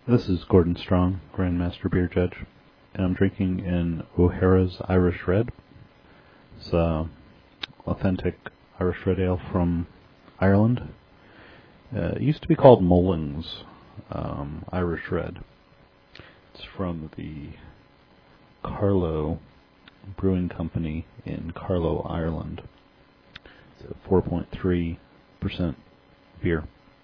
This is Gordon Strong, Grandmaster Beer Judge, and I'm drinking an O'Hara's Irish Red. It's authentic Irish Red Ale from Ireland. It used to be called Mullings Irish Red. It's from the Carlow Brewing Company in Carlow, Ireland. It's a 4.3% beer.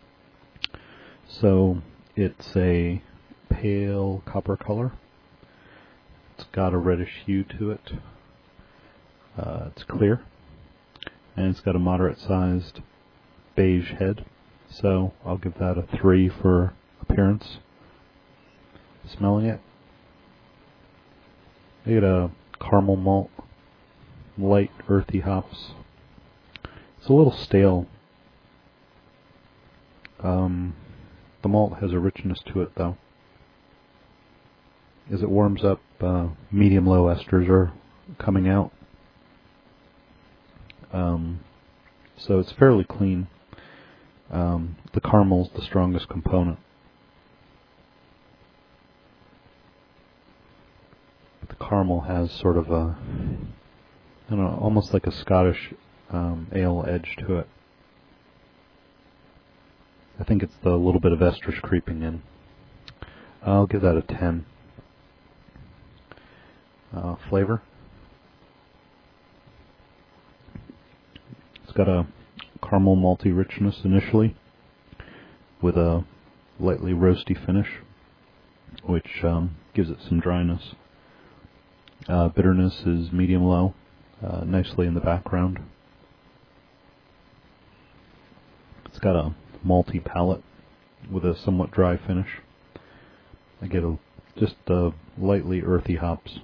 So it's a pale copper color. It's got a reddish hue to it. It's clear, and it's got a moderate-sized beige head. So I'll give that a 3 for appearance. Smelling it, I get a caramel malt, light earthy hops. It's a little stale. The malt has a richness to it, though. As it warms up, medium-low esters are coming out. So it's fairly clean. The caramel's the strongest component. The caramel has sort of a, I don't know, almost like a Scottish ale edge to it. I think it's the little bit of esters creeping in. I'll give that a 10. Flavor. It's got a caramel malty richness initially, with a lightly roasty finish, which gives it some dryness. Bitterness is medium-low, nicely in the background. It's got a malty palate with a somewhat dry finish. I get just lightly earthy hops.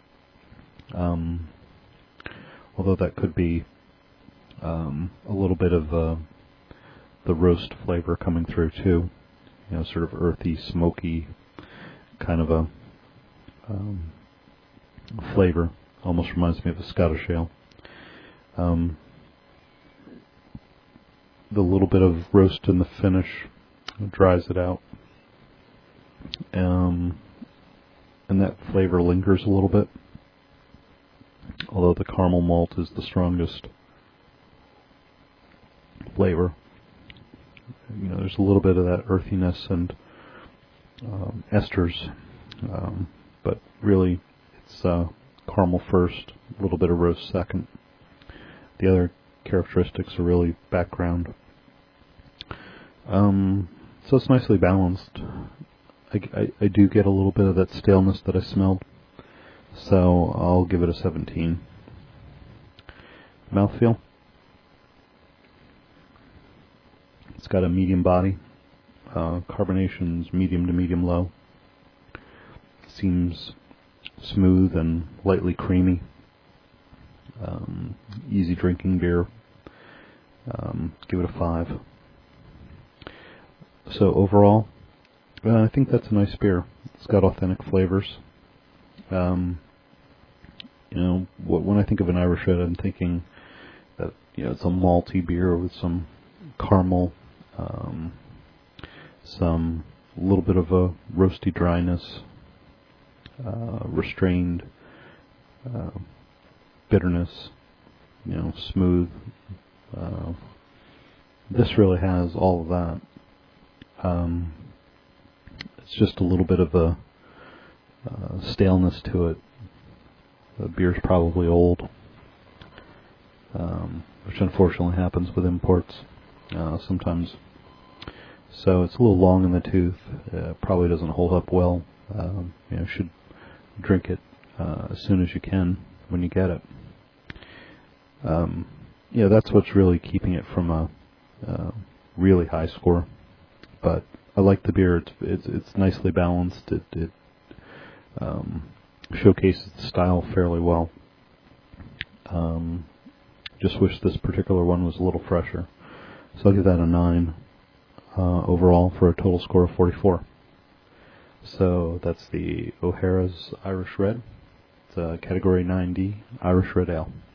Although that could be a little bit of the roast flavor coming through too. You know, sort of earthy, smoky kind of a flavor. Almost reminds me of a Scottish ale. The little bit of roast in the finish dries it out. And that flavor lingers a little bit. Although the caramel malt is the strongest flavor. You know, there's a little bit of that earthiness and esters. But really, it's caramel first, a little bit of roast second. The other characteristics are really background. So it's nicely balanced. I do get a little bit of that staleness that I smelled, so I'll give it a 17. Mouthfeel. It's got a medium body. Carbonation's medium to medium low. Seems smooth and lightly creamy. Easy drinking beer. Give it a 5. So overall, I think that's a nice beer. It's got authentic flavors. You know, when I think of an Irish Red, I'm thinking that, you know, it's a malty beer with some caramel, some little bit of a roasty dryness, restrained bitterness, you know, smooth. This really has all of that. It's just a little bit of a staleness to it. The beer's probably old, which unfortunately happens with imports sometimes. So it's a little long in the tooth. Probably doesn't hold up well. You know, should drink it as soon as you can when you get it. Yeah, that's what's really keeping it from a really high score. But I like the beer. It's nicely balanced. It showcases the style fairly well. Just wish this particular one was a little fresher. So I'll give that a 9 overall for a total score of 44. So that's the O'Hara's Irish Red. It's a Category 9D Irish Red Ale.